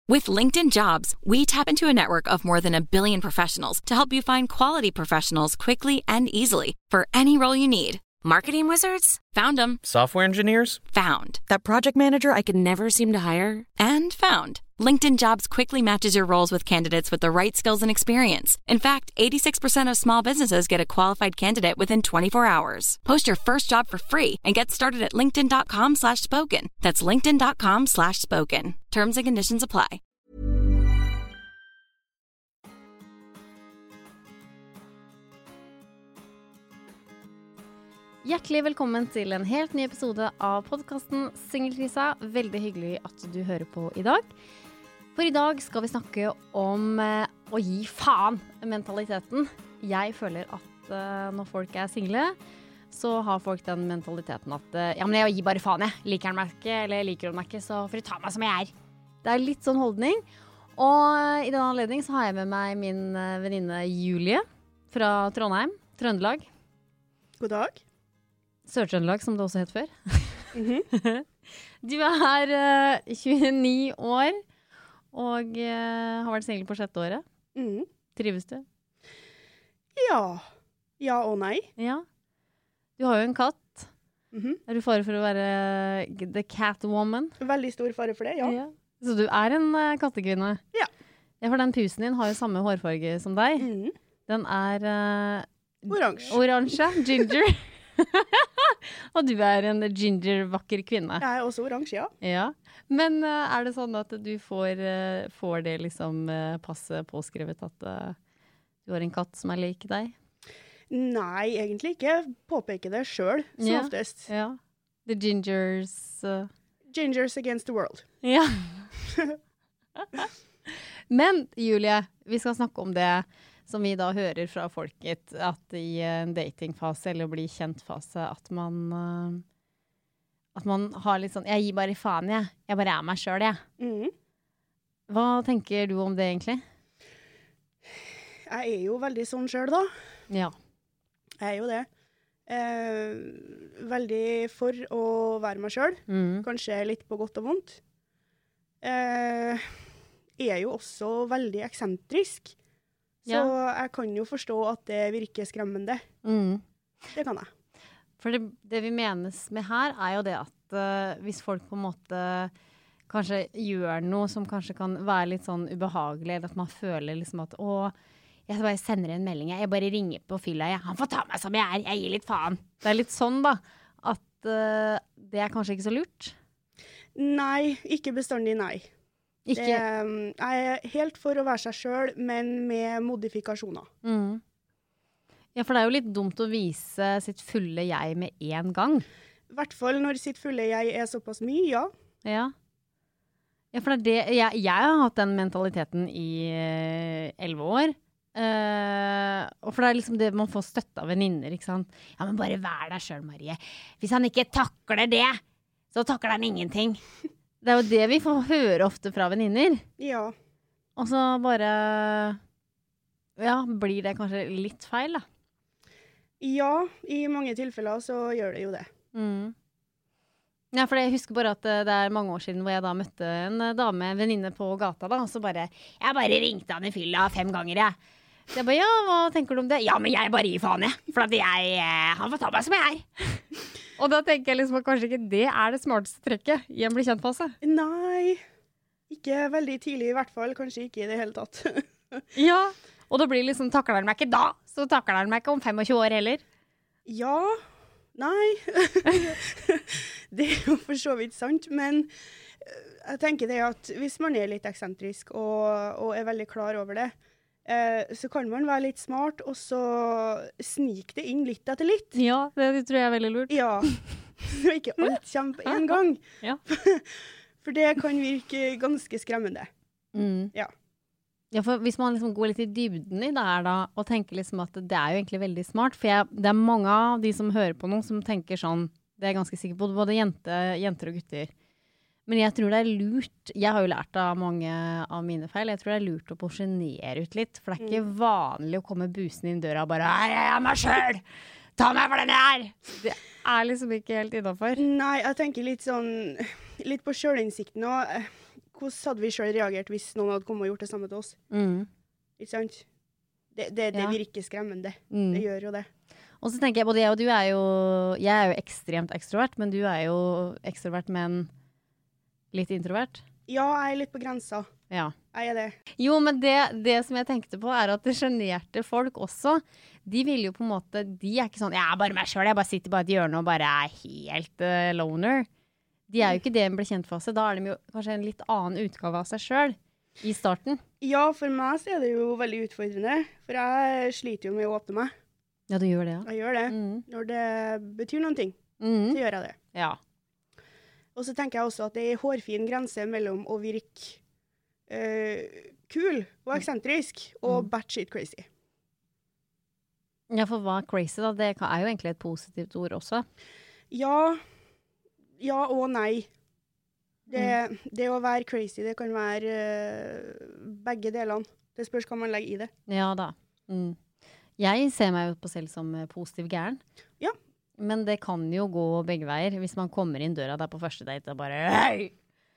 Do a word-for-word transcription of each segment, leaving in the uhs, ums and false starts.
With LinkedIn Jobs, we tap into a network of more than a billion professionals to help you find quality professionals quickly and easily for any role you need. Marketing wizards? Found them. Software engineers? Found. That project manager I could never seem to hire? And found. LinkedIn Jobs quickly matches your roles with candidates with the right skills and experience. In fact, eighty-six percent of small businesses get a qualified candidate within twenty-four hours. Post your first job for free and get started at linkedin.com slash spoken. That's linkedin.com slash spoken. Terms and conditions apply. Hjertelig velkommen til en helt ny episode av podcasten Singelkrisa. Veldig hyggelig at du hører på i dag. For i dag skal vi snakke om eh, å gi faen mentaliteten. Jeg føler at eh, når folk er single, så har folk den mentaliteten at eh, ja, men jeg gir bare faen jeg. Liker han meg ikke, eller liker hun meg ikke, så får du ta meg som jeg er. Det er litt sånn holdning. Og i denne anledning så har jeg med meg min eh, venninne Julie fra Trondheim, Trøndelag. God dag. Sør-Trøndelag, som det også het før. Mm-hmm. Du er uh, tjueni år, og uh, har vært single på sjette året. Mm. Trives du? Ja. Ja og nei. Ja. Du har jo en katt. Mm-hmm. Er du fare for å være the cat woman? Veldig stor fare for det, ja. Ja. Så du er en uh, kattekvinne? Ja. Ja, for den pusen din har jo samme hårfarge som deg. Mm. Den er uh, Oransje. Oransje, ginger. Og du er en ginger, vakker kvinne. Jeg er også oransje, ja. Ja, men uh, er det sånn at du får, uh, får det liksom uh, passe påskrevet at uh, du har en katt som er lik deg? Nei, egentlig ikke. Påpeker det selv, som Ja. oftest. Ja, the gingers... Uh... Gingers against the world. Ja. Men, Julie, vi skal snakke om det som vi da hører fra folket, at i en datingfase eller bli kjent-fase, at man, uh, at man har litt sånn, jeg gir bare faen, jeg. Jeg bare er meg selv, jeg. Mm. Hva tenker du om det egentlig? Jeg er jo veldig sånn selv, da. Ja. Jeg er jo det. Eh, veldig for å være meg selv. Mm. Kanskje litt på godt og vondt. Eh, jeg er jo også veldig eksentrisk. Så Ja. jeg kan jo forstå at det virker skremmende. Mm. Det kan jeg. For det, det vi menes med her er jo det at uh, hvis folk på en måte kanskje gjør noe som kanskje kan være litt sånn ubehagelig, eller at man føler liksom at å, jeg bare sender en melding, jeg bare ringer på fylla, jeg. Han får ta meg som jeg er, jeg gir litt faen. Det er litt sånn da, at uh, det er kanskje ikke så lurt. Nei, ikke bestandig nei. Ikke. Det, um, jeg er helt for å være seg selv, men med modifikasjoner. Mm. Ja, for det er jo litt dumt å vise sitt fulle jeg med en gang. I hvert fall når sitt fulle jeg er såpass mye, ja. Ja. Ja, for det er det, jeg, jeg har hatt den mentaliteten i elleve år. Uh, og for det er liksom det man får støtte av venninner, ikke sant? Ja, men bare vær deg selv, Marie. Hvis han ikke takler det, så takler han ingenting. Det er jo det vi får høre ofte fra venninner. Ja. Og så bare, ja, blir det kanskje litt feil da. Ja, i mange tilfeller så gjør det jo det. Mm. Ja, for jeg husker bare at uh, det er mange år siden hvor jeg da møtte en uh, dame, en venninne på gata da, og så bare, jeg bare ringte han i fylla fem ganger, jeg. Så jeg bare, ja, hva tenker du om det? Ja, men jeg bare gir faen, jeg. For at jeg, uh, han får ta meg som jeg er. Og da tenker jeg liksom at kanskje ikke det er det smarteste trekket i en bli kjent-fase. Nei, ikke veldig tidlig i hvert fall, kanskje ikke i det hele tatt. Ja, og da blir det liksom, takler han meg ikke da, så takler han meg ikke om tjuefem år heller. Ja, nei. Det er jo for så vidt sant, men jeg tenker det at hvis man er litt eksentrisk og, og er veldig klar over det, eh, så kan man være litt smart, og så snike det inn litt etter litt. Ja, det, det tror jeg er veldig lurt. Ja, så ikke alt kommer på en gang. Ja. For det kan virke ganske skremmende. Mm. Ja. Ja, for hvis man liksom går litt i dybden i det her da, og tenker liksom at det er jo egentlig veldig smart, for jeg, det er mange av de som hører på noe som tenker sånn, det er jeg ganske sikker på, både jente, jenter og gutter. Men jeg tror det er lurt, jeg har jo lært av mange av mine feil, jeg tror det er lurt å porsjonere ut litt, for det er ikke vanlig å komme busen inn døra og bare, «Hei, jeg er meg selv! Ta meg for den jeg er!» Det er liksom ikke helt innenfor. Nei, jeg tenker litt sånn, litt på selvinnsikten og hvordan hadde vi selv reagert hvis noen hadde kommet og gjort det samme til oss? Mm. Ikke sant? Det, det, det Ja. virker skremmende. Mm. Det gjør jo det. Og så tenker jeg, både jeg og du er jo, jeg er jo ekstremt ekstrovert, men du er jo ekstrovert, men litt introvert. Ja, jeg er litt på grensa. Ja. Jeg er det. Jo, men det, det som jeg tenkte på er at det generte folk også, de vil jo på en måte, de er ikke sånn, jeg er bare meg selv, jeg bare sitter bare i et hjørne og bare er helt uh, loner. De er jo ikke det en ble kjent fase, da er de jo kanskje en litt annen utgave av seg selv i starten. Ja, for meg så er det jo veldig utfordrende, for jeg sliter jo med å åpne meg. Ja, du gjør det, ja. Jeg gjør det. Mm. Når det betyr noen ting, Mm. så gjør jeg det. Ja. Og så tenker jeg også at det er en hårfin grense mellom å virke uh, kul og eksentrisk og Mm. batshit crazy. Ja, for hva er crazy da? Det er jo egentlig et positivt ord også. Ja, ja og nei. Det, Mm. det å være crazy, det kan være uh, begge delene. Det spørs hva man legger i det. Ja da. Mm. Jeg ser meg jo på selv som eh, positiv gæren. Ja. Men det kan jo gå begge veier. Hvis man kommer inn døra der på første date og bare hei!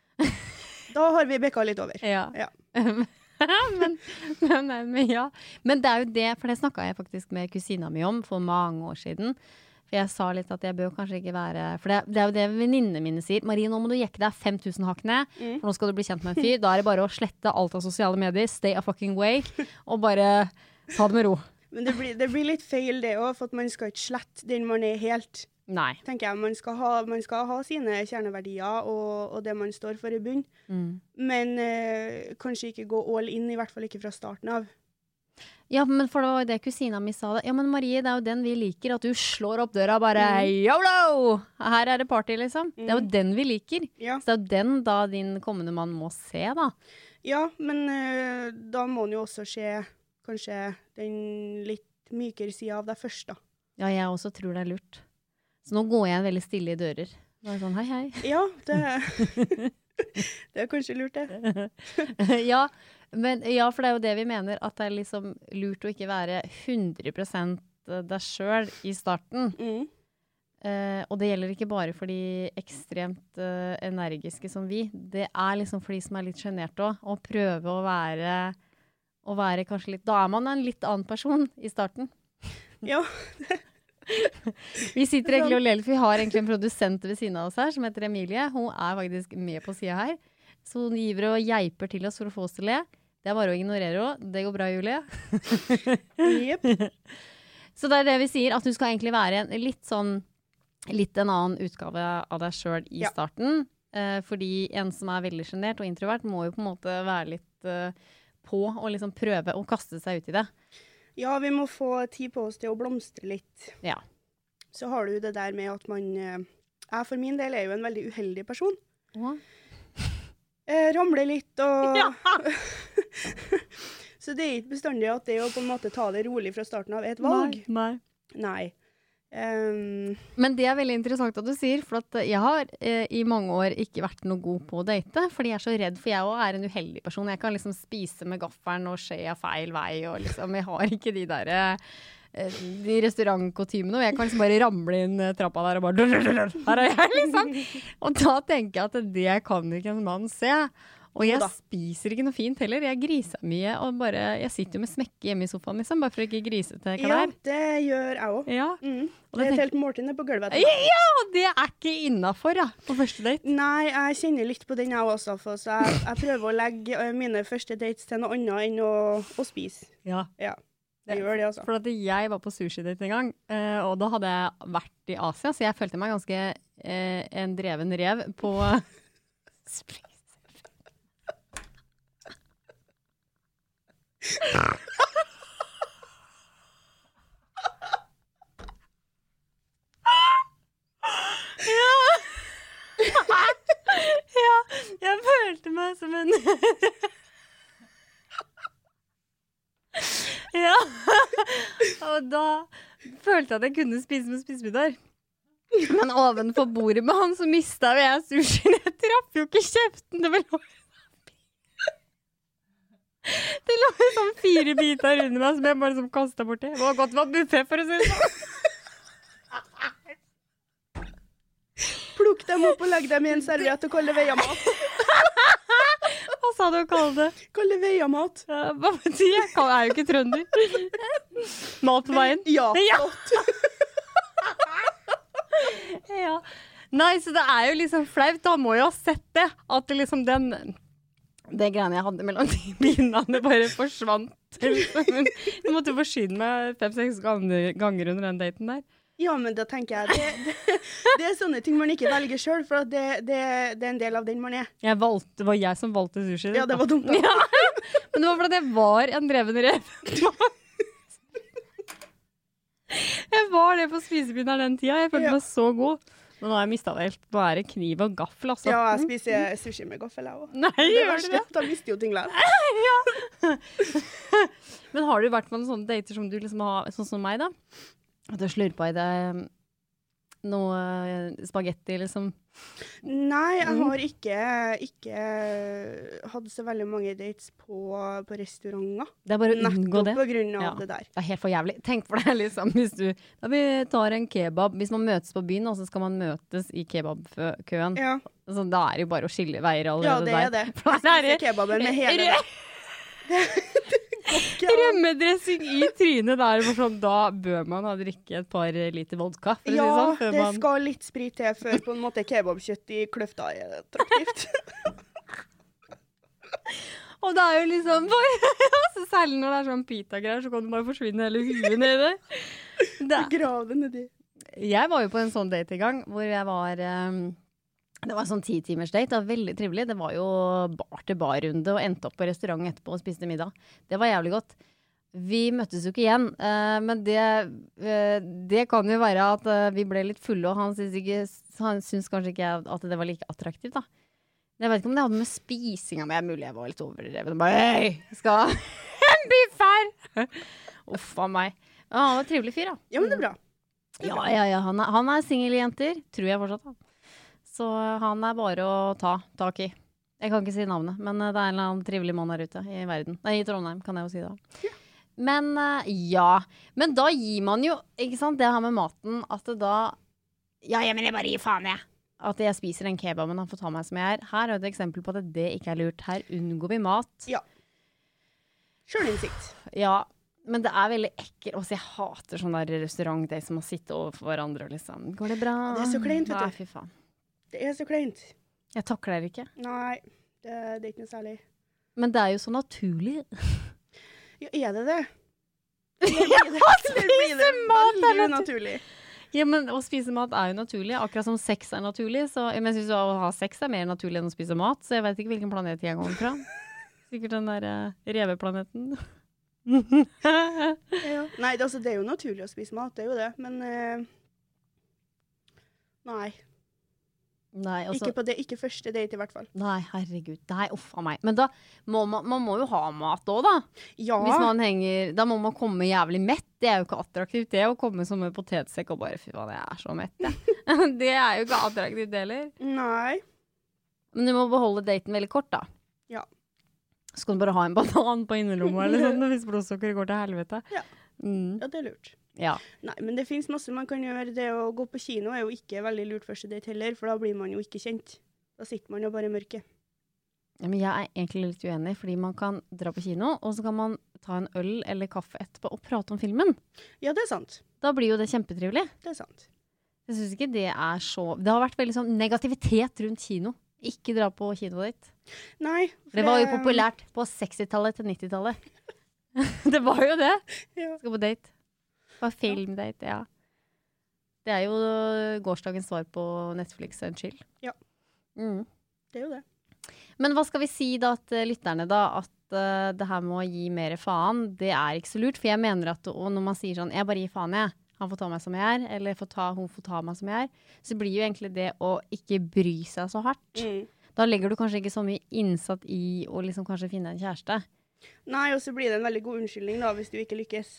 Da har vi bekka litt over. Ja. Ja. men, men, men ja. Men det er jo det, for det snakket jeg faktisk med kusina mi om for mange år siden. For jeg sa litt at jeg bør kanskje ikke være, for det, det er jo det venninnene mine sier. Marie, nå må du jekke deg fem tusen hakk ned, Mm. for nå skal du bli kjent med en fyr. Da er det bare å slette alt av sosiale medier, stay a fucking way, og bare ta det med ro. Men det blir, det blir litt feil det også, for at man skal ikke slette den man er helt. Nei. Tenker jeg, man skal ha, man skal ha sine kjerneverdier og, og det man står for i bunn. Mm. Men eh, kanskje ikke gå all in, i hvert fall ikke fra starten av. Ja, men for det var jo det kusina mi sa det. Ja, men Marie, det er jo den vi liker, at du slår opp døra og bare, YOLO! Her er det party, liksom. Det er jo Mm. den vi liker. Ja, Så det er jo den da din kommende mann må se, da. ja men eh, da må man jo også se kanskje den litt mykere siden av deg først da. Ja, jeg også tror det er lurt. Så nå går jeg veldig stille i dører. Bare sånn, hei, hei. Ja, det, det er kanskje lurt det. ja, men, ja, for det er jo det vi mener, at det er liksom lurt å ikke være hundre prosent deg selv i starten. Mm. Eh, og det gjelder ikke bare for de ekstremt eh, energiske som vi. Det er liksom for de som er litt genert også, å prøve å være, å være kanskje litt, da er man en litt annen person i starten. Ja, Vi sitter egentlig og ler litt, for vi har egentlig en produsent ved siden av oss her, som heter Emilie. Hun er faktisk med på siden her. Så hun giver og geiper til oss for å få oss til å le. Det er bare å ignorere henne. Det går bra, Julie. Jep. Så det er det vi sier, at du skal egentlig være en litt sånn, litt en annen utgave av deg selv i Ja. starten. Eh, fordi en som er veldig genert og introvert må jo på en måte være litt eh, på og liksom prøve å kaste seg ut i det. Ja, vi må få tid på oss til å blomstre litt. Ja. Så har du det der med at man, eh, jeg for min del er jo en veldig uheldig person. Hva? Eh, ramler litt og... Ja. Så det er ikke bestandig at det å på en måte ta det rolig fra starten av er et valg. Nei. Nei. Um, Men det er veldig interessant at du sier, for at jeg har eh, i mange år ikke vært noe god på å date, fordi jeg er så redd, for jeg også er en uheldig person. Jeg kan liksom spise med gaffelen og skje feil vei, og liksom, jeg har ikke de der eh, de restaurantkotymene, og jeg kan liksom bare ramle inn eh, trappa der og bare, her er jeg liksom. Og da tenker jeg at det kan ikke en mann se. Og jeg Jo da. spiser ikke noe fint heller. Jeg griser mye, og bare, jeg sitter jo med smekke hjemme i sofaen, liksom, bare for å ikke grise til ja, klær. det gjør jeg også. Ja. Mm. Og Det det er et tenker- helt måltid nede på gulvet. Ja, det er ikke innenfor, ja, på første date. Nei, jeg kjenner litt på den jeg også, for så jeg, jeg prøver å legge eh, mine første dates til noe annet enn å, å spise. Ja. Ja, jeg gjør det altså. For at jeg var på sushi-date en gang, eh, og da hadde jeg vært i Asia, så jeg følte meg ganske eh, en dreven rev på spring. Ja, jeg følte meg som en Ja, og da følte jeg at jeg kunne spise med spisebidder. Men ovenfor bordet med han så mistet jeg sushien. Jeg traff jo ikke kjeften. Det lå Det lå sånn fire biter under meg som jeg bare som kastet borti. Det var godt det var buffet, for å si det sånn. Plukk dem opp og legg dem i en serviett og kall det veiamat. sa du å kalle det? Kalle veiamat. Uh, hva betyr det? Jeg kan- er jo ikke trønder. Mat på veien? Ja, Ja. flott. Ja. Nei, så det er jo liksom flaut. Da må jeg ha sett det. At det liksom den Det greiene jeg hadde mellom de binene bare forsvant. Liksom. Men jeg måtte forsyne meg fem-seks ganger ganger under den daten der. Ja, men da tenker jeg det, det, det er sånne ting man ikke velger selv, for at det, det, det er en del av den man er. Jeg valgte, det var jeg som valgte sushi. Ja, det var dumt da. Ja. Men det var fordi jeg var en dreven rev. Jeg var det på spisebyen den tida. Jeg følte Ja. meg så god. Men nå har jeg mistet det helt. Nå er det kniv og gaffel, altså. Ja, jeg spiser sushi med gaffel, jeg også. Nei, Det gjør du verste, det? da mister jo ting lær. Men har du vært med noen sånne dater som du liksom har, sånn som meg da? At du slurper i deg noe eh, spagetti, liksom? Nei, jeg Mm. har ikke, ikke hatt så veldig mange dates på, på restauranter. Det er bare å unngå Nettopp det. på grunn av Ja. det der. Det er helt for jævlig. Tenk for deg liksom, hvis du da vi tar en kebab, hvis man møtes på byen, og så skal man møtes i kebabkøen, Ja, så da er det jo bare å skille veier ja allerede det er der. det. For der er Spiser det kebaben med hele Rø- rømmedressing i trynet der, for sånn, da bør man ha drikke et par liter vodka, for å Ja, si sånn, før det man... skal litt sprit til før på en måte kebabkjøtt i kløfta er attraktivt. Og det er jo liksom så særlig når det er sånn pita-greier, så kan du bare forsvinne hele huet nede. Det, Grav det nedi. jeg var jo på en sånn date i gang, hvor jeg var um, det var en sånn ti timers date, det var veldig trivelig. Det var jo bar til bar-runde, og endte opp på restaurant etterpå og spiste middag. Det var jævlig godt. Vi møttes jo ikke igjen, uh, men det, uh, det kan jo være at uh, vi ble litt fulle, og han syns, ikke, han syns kanskje ikke at det var like attraktivt da. Jeg vet ikke om det hadde med spisinga, men jeg er mulig jeg var litt overdrevet. Bare, hei, skal en biff her! Uff av meg. Ja, han var en trivelig fyr da. Ja, men det er bra. Ja, ja, ja, han er, han er singeljenter, tror jeg fortsatt da. Så han er bare å ta tak i. Jeg kan ikke si navnet, men det er en eller annen trivelig mann her ute i verden. Nei, i Trondheim, kan jeg jo si det. Ja. Men uh, ja, men da gir man jo, ikke sant, det her med maten, at det da, ja, ja, men jeg bare gir faen jeg. At jeg spiser den kebaben han får ta meg som jeg er. Her er et eksempel på at det ikke er lurt. Her unngår vi mat. Ja. Selvinnsikt. Ja, men det er veldig ekkelt. Også jeg hater sånne der restaurantdates som må sitte overfor hverandre og liksom, går det bra? Det er så kleint, vet du. Nei, fy faen. Det er så kleint. Jeg takler det ikke. Nei, det, det er ikke noe særlig. Men det er jo så naturlig. Ja, er det det? Ja, Eller blir det mat er veldig natu- unaturlig? Ja, men å spise mat er jo naturlig, akkurat som sex er naturlig. Så, men jeg synes jo å ha sex er mer naturlig enn å spise mat, så jeg vet ikke hvilken planet jeg kommer fra. Sikkert den der uh, reveplaneten. Ja. Nei, det, altså, det er jo naturlig å spise mat, det er jo det, men eh, nei. Nei, altså, Ikke på det, ikke første date i hvert fall. nei, herregud. Nei, uff av meg. Men da må man, man må jo ha mat også, da. Ja, Hvis man henger, da må man komme jævlig mett. Det er jo ikke attraktivt, det å komme som en potetsekk og bare, fy faen, jeg er så mett, jeg. Det er jo ikke attraktivt heller. nei. Men du må beholde daten veldig kort, da. Ja. Så kan du bare ha en banan på innerlomma eller sånn, hvis blodsukkeret går til helvete. Ja. Mm. Ja, det er lurt. Ja. Nei, men det finnes masse man kan gjøre. Det å gå på kino er jo ikke veldig lurt første date heller, for da blir man jo ikke kjent. Da sitter man jo bare i mørket. Ja, men jeg er egentlig litt uenig, fordi man kan dra på kino, og så kan man ta en øl eller kaffe etterpå og prate om filmen. Ja, det er sant. Da blir jo det kjempetrivelig. Det er sant. Jeg synes ikke det er så... Det har vært veldig sånn negativitet rundt kino. Ikke dra på kino ditt. Nei. for Det var jo populært på sekstitallet til nittitallet. Det var jo det. Ja. Skal på date. Bare filmdate, ja. Det er jo gårsdagens svar på Netflix and chill. Ja. Mm. Det er jo det. Men hva skal vi si da til lytterne da, at uh, det her med å gi mer faen, det er ikke så lurt, for jeg mener at og når man sier sånn, jeg bare gir faen jeg, han får ta meg som jeg er, eller får ta, hun får ta meg som jeg er, så blir jo egentlig det å ikke bry seg så hardt. Mm. Da legger du kanskje ikke så mye innsatt i å liksom kanskje finne en kjæreste. Nei, og så blir det en veldig god unnskyldning da, hvis du ikke lykkes.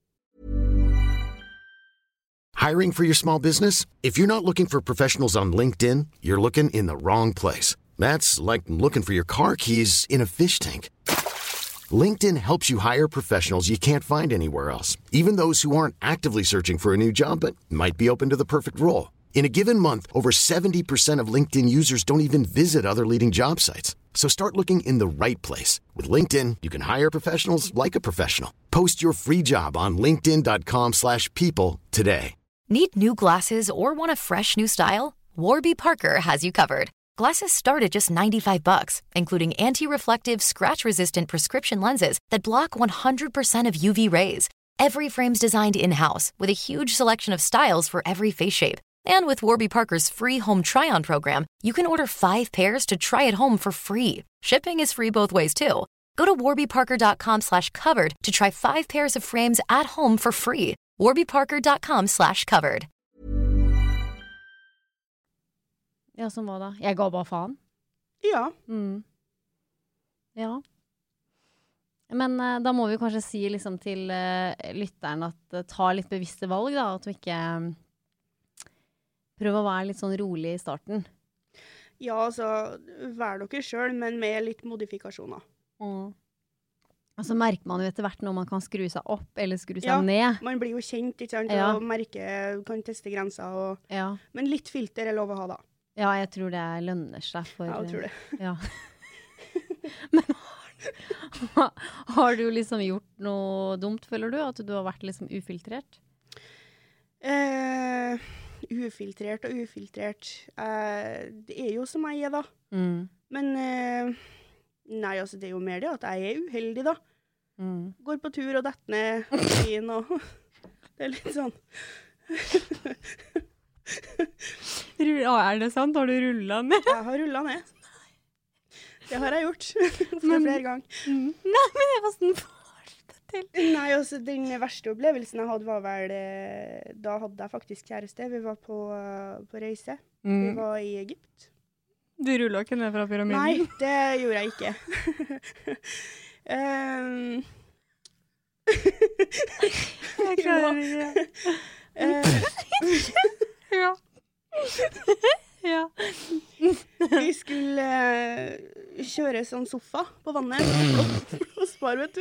Hiring for your small business? If you're not looking for professionals on LinkedIn, you're looking in the wrong place. That's like looking for your car keys in a fish tank. LinkedIn helps you hire professionals you can't find anywhere else, even those who aren't actively searching for a new job but might be open to the perfect role. In a given month, over seventy percent of LinkedIn users don't even visit other leading job sites. So start looking in the right place. With LinkedIn, you can hire professionals like a professional. Post your free job on linkedin.com slash people today. Need new glasses or want a fresh new style? Warby Parker has you covered. Glasses start at just ninety-five bucks, including anti-reflective, scratch-resistant prescription lenses that block one hundred percent of U V rays. Every frame's designed in-house with a huge selection of styles for every face shape. And with Warby Parker's free home try-on program, you can order five pairs to try at home for free. Shipping is free both ways, too. Go to warbyparker.com slash covered to try five pairs of frames at home for free. warbyparker.com slash covered. Ja, som var da? Jeg ga bare faen. Ja. Mm. Ja. Men uh, da må vi kanskje si liksom til uh, lytteren at uh, ta litt bevisste valg da, at du ikke um, prøver å være litt sånn rolig i starten. Ja, altså, vær dere selv, men med litt modifikasjoner. Mm. Og så merker man jo etter hvert når man kan skru seg opp eller skru seg ja, ned. Man blir jo kjent, ikke sant, ja. og merker, kan teste grenser, og, ja. men litt filter er lov å ha da. Ja, jeg tror det lønner seg for... Ja, jeg tror det. Ja. Men har, har du liksom gjort noe dumt, føler du? At du har vært liksom ufiltrert? Eh, ufiltrert og ufiltrert. Eh, det er jo som jeg er da. Mm. Men eh, nei, altså det er jo mer det at jeg er uheldig da. Mm. Går på tur og detter ned fin, og det er litt sånn. Ja, er det sant? Har du rullet ned? Jeg har rullet ned. Det har jeg gjort. Flere flere ganger. Mm. Nei, men jeg var sånn for det til. Nei, altså den verste opplevelsen jeg hadde var vel, eh, da hadde jeg faktisk kjæreste. Vi var på, uh, på reise. Mm. Vi var i Egypt. Du rullet ikke ned fra pyramiden? Nei, det gjorde jeg ikke. um, jeg klarer ikke. Ja. Ja. Vi skulle uh, kjøre sånn sofa på vannet og spar, vet du.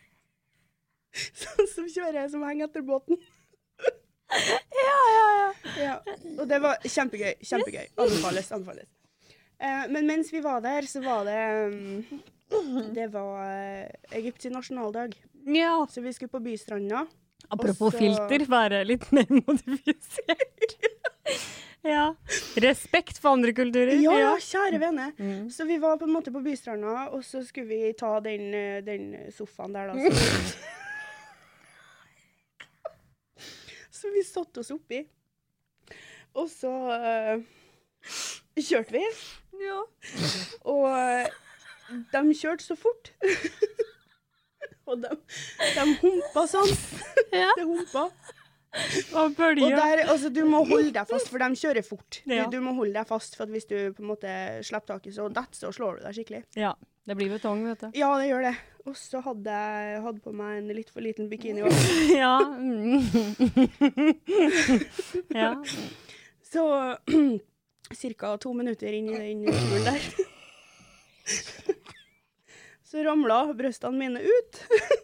Sånn som kjører som henger etter båten. Ja, ja, ja. Ja. Og det var kjempegøy, kjempegøy. Anbefales, anbefales. Uh, men mens vi var der, så var det um, det var uh, Egypts nasjonaldag. Ja. Så vi skulle på bystranda. Apropos Også... filter, være litt mer modifisert. Ja. Respekt for andre kulturer. Ja, ja, kjære vene. Mm. Så vi var på en måte på bystranda, og så skulle vi ta den, den sofaen der da. Så, så vi satt oss oppi. Og så uh, kjørte vi. Ja. Og uh, de kjørte så fort. Og de, de humpa sånn. Ja. Det humpa. Og bølger. Og der, altså, du må holde deg fast, for de kjører fort. Ja. Du, du må holde deg fast, for hvis du på en måte slipper taket, så dett, så slår du deg skikkelig. Ja, det blir betong, vet du. Ja, det gjør det. Og så hadde jeg hadde på meg en litt for liten bikini også. Ja. Ja. Så cirka to minutter inn i den turen der. Så ramlet brøstene mine ut.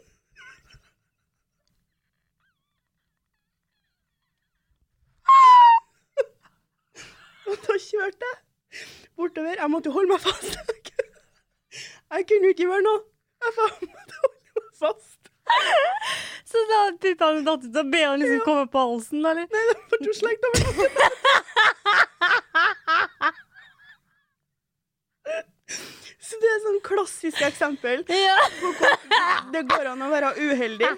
Og da kjørte jeg bortover. Jeg måtte holde meg fast. Jeg kunne ikke gjøre noe. Jeg måtte holde meg fast. Så da puppene datt ut og be han liksom komme på halsen, eller? Nei, det var to slengt over noe. Så det er sånn klassisk eksempel. Ja. Det går an å være uheldig.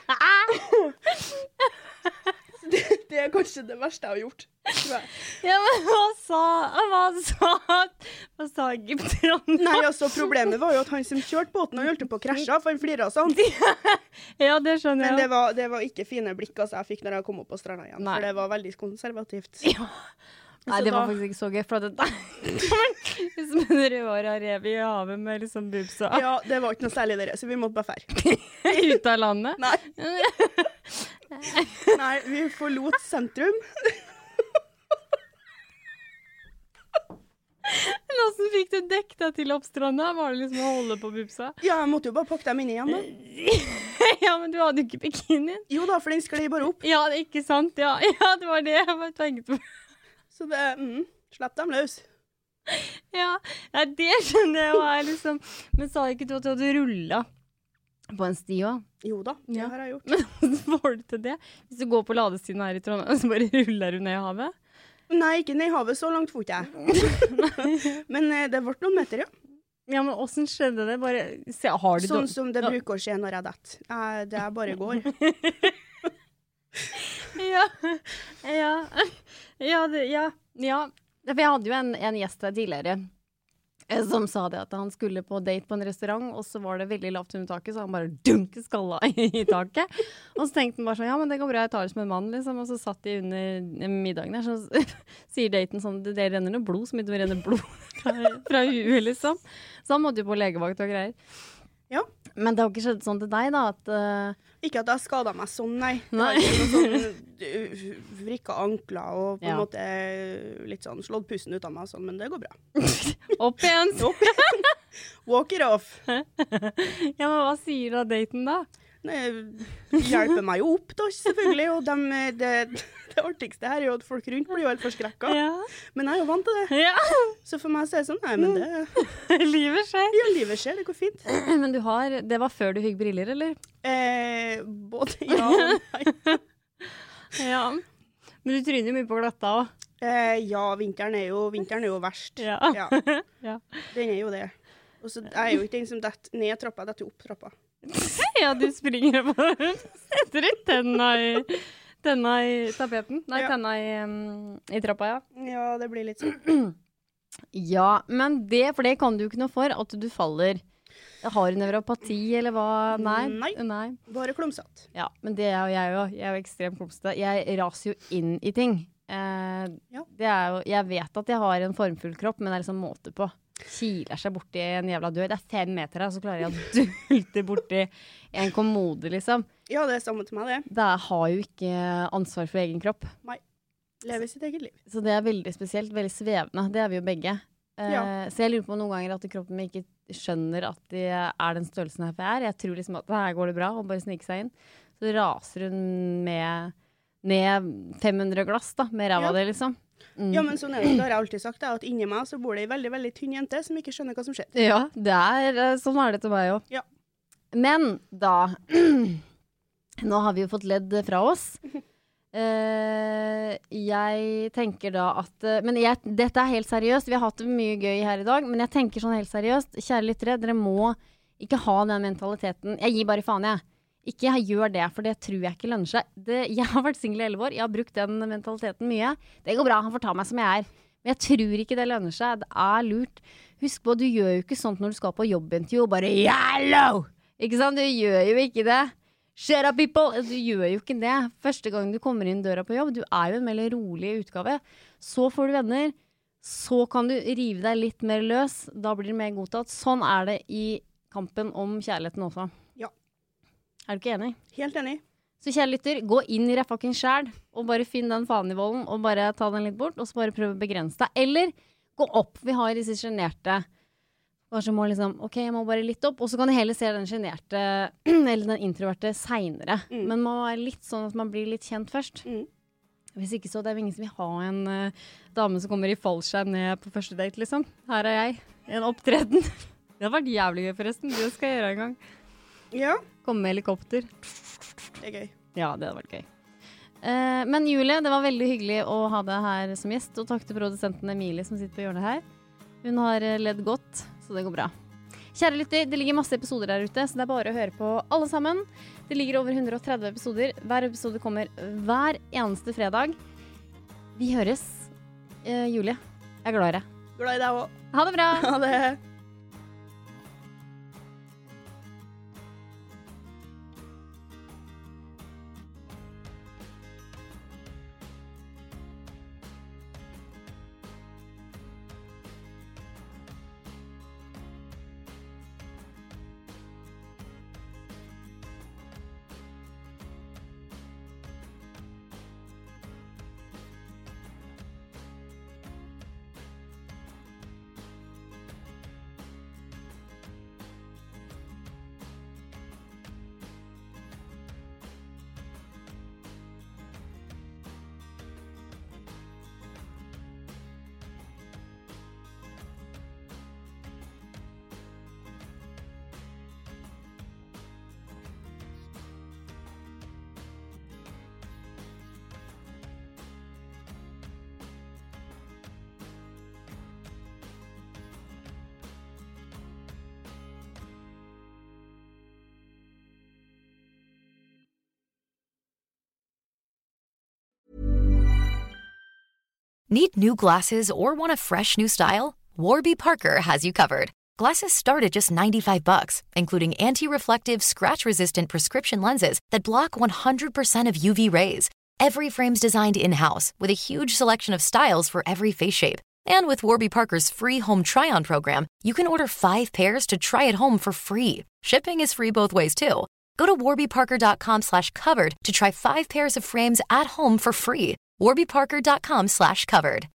Det, det er kanskje det verste jeg har gjort, tror jeg. Ja, men hva sa, hva sa, hva sa egypterne? Nei, altså, problemet var jo at han som kjørte båten og hjelpte på å krasje, for han flirer sånn. Ja, det skjønner jeg. Men det var, det var ikke fine blikk altså, jeg fikk når jeg kom opp på stranda igjen, Nei. for det var veldig konservativt. Ja. Nei, det var faktisk ikke så gøy, for det liksom en rødhåret rev i havet med liksom bubsa. Ja, det var ikke noe særlig dere, så vi måtte bare fære. Ut av landet? Nei. Nei, vi forlot sentrum. Men hvordan fikk du dekk deg til oppstranda? Var det liksom å holde på bubsa? Ja, jeg måtte jo bare pakke dem inn igjen da. Ja, men du hadde jo ikke bikinien. Jo da, for den sklei bare opp. Ja, det er ikke sant. Ja, ja, det var det jeg var tenkt på. Så det, mm, slapp dem løs. Ja, ja, det skjønner jeg var liksom. Men sa ikke du at du hadde rullet på en sti også? Jo da, det Ja. har jeg gjort. Men hvordan får du til det? Hvis du går på ladestien her i Trondheim, så bare ruller du ned i havet? Nei, ikke ned i havet, så langt fort jeg. Men eh, det ble noen meter, ja. Ja, men hvordan skjedde det? Bare, se, har du Sånn da- som det Ja. bruker å skje når jeg detter. Eh, Det er bare går. Ja, ja, ja, det, ja, ja. For jeg hadde jo en, en gjest her tidligere eh, som sa det at han skulle på date på en restaurant, og så var det veldig lavt under taket, så han bare dunk skalla i taket. Og så tenkte han bare sånn, ja, men det går bra, jeg tar det som en mann, liksom. Og så satt de under middagen der, så sier daten sånn, det det renner noe blod, som ikke renner blod fra, fra huet, liksom. Så han måtte jo på legevakt og greier. Ja. Men det har ikke skjedd sånn til deg, da, at uh, Ikke at jeg skadet meg sånn, nei. Det Nei. har ikke noe sånn uh, vrikka ankler og på en Ja. måte litt sånn slått pusten ut av meg, sånn, men det går bra. opp igjen. Walk it off. Ja, men hva sier da daten da? Det hjelper meg jo opp, da, selvfølgelig. Og dem, det, det artigste her er jo at folk rundt blir jo helt forskrekka. Ja. Men jeg er jo vant til det. Ja, Så for meg så er det sånn, nei, men det livet skjer. ja, livet skjer, det går fint. Men du har, det var før du fikk briller, eller? Eh, både ja og nei. Ja. Men du tryner jo mye på glatta også. Eh, ja, vinteren er jo, vinteren er jo verst. Ja. Ja, Ja. den er jo det. Og så er jeg jo ikke den som detter ned trappa, jeg detter opp trappa. Ja, du springer på setter du tenna i, tenna i tapeten. Nei, Ja. tenna i, um, i trappa, ja. Ja, det blir litt sånn. Ja, men det, for det kan du jo ikke noe for, at du faller. Har du nevropati, eller hva? Nei. Nei. Nei. Bare klumsete. Ja, men det er jo jeg jo. Jeg er jo ekstremt klumsete. Jeg raser jo inn i ting. Eh, Ja. det er jo, jeg vet at jeg har en formfull kropp, men det er liksom måte på. Kiler seg borti en jævla dør. Det er fem meter her, så klarer jeg å dulte borti en kommode, liksom. Ja, det er samme til meg, det. Det har jo ikke ansvar for egen kropp. Leve sitt eget liv. Så det er veldig spesielt, veldig svevende. Det er vi jo begge. Eh, Ja. Så jeg lurer på noen ganger at kroppen min ikke skjønner at de er den størrelsen her for jeg er. Jeg tror liksom at her går det bra, og bare snike seg inn. Så raser hun med ned fem hundre glass da, med ræva Ja. det, liksom. Mm. Ja, men sånn er det. Det har jeg alltid sagt, da, at inni meg så bor det ei veldig, veldig tynn jente som ikke skjønner hva som skjer. Ja, det er, eh, sånn er det til meg også. Ja. Men da, nå har vi jo fått ledd fra oss. Eh, jeg tenker da at, eh, men jeg, dette er helt seriøst, vi har hatt det mye gøy her i dag, men jeg tenker sånn helt seriøst, kjære lyttere, dere må ikke ha den mentaliteten. Jeg gir bare faen, jeg. Ikke jeg gjør det, for det tror jeg ikke lønner seg. Det, jeg har vært single i elleve år, jeg har brukt den mentaliteten mye. Det går bra, han får ta meg som jeg er. Men jeg tror ikke det lønner seg. Det er lurt. Husk på, du gjør jo ikke sånt når du skal på jobbintervju og bare «Yellow!» Ikke sant? Du gjør jo ikke det. Shut up, people! Du gjør jo ikke det. Første gang du kommer inn døra på jobb, du er jo en mer rolig utgave. Så får du venner. Så kan du rive deg litt mer løs. Da blir det mer godtatt. Sånn er det i kampen om kjærligheten også. Ja. Er du ikke enig? Helt enig. Så kjære lytter, gå inn i fucking sjæl og bare finn den faen i volden og bare ta den litt bort, og så bare prøve å begrense deg. Eller gå opp. Vi har disse generte. Kanskje må liksom, ok, jeg må bare litt opp, og så kan du heller se den generte, eller den introverte senere. Mm. Men man må være litt sånn at man blir litt kjent først. Mm. Hvis ikke så, det er jo ingen som vil ha en uh, dame som kommer i fallskjerm ned på første date, liksom. Her er jeg, en opptreden. Det har vært jævlig gøy forresten, det skal jeg gjøre en gang. Ja, Komme med helikopter. det er gøy. Ja, det hadde vært gøy. Eh, men Julie, det var veldig hyggelig å ha deg her som gjest, og takk til produsenten Emilie som sitter på hjørnet her. Hun har eh, ledd godt, så det går bra. Kjære lytter, det ligger masse episoder der ute, så det er bare å høre på alle sammen. Det ligger over hundre og tretti episoder. Hver episode kommer hver eneste fredag. Vi høres. Eh, Julie, jeg er glad i deg. Glad i deg også. Ha det bra! Ha det. Need new glasses or want a fresh new style? Warby Parker has you covered. Glasses start at just ninety-five bucks, including anti-reflective, scratch-resistant prescription lenses that block one hundred percent of U V rays. Every frame's designed in-house with a huge selection of styles for every face shape. And with Warby Parker's free home try-on program, you can order five pairs to try at home for free. Shipping is free both ways, too. Go to warbyparker.com slash covered to try five pairs of frames at home for free. warbyparker.com slash covered.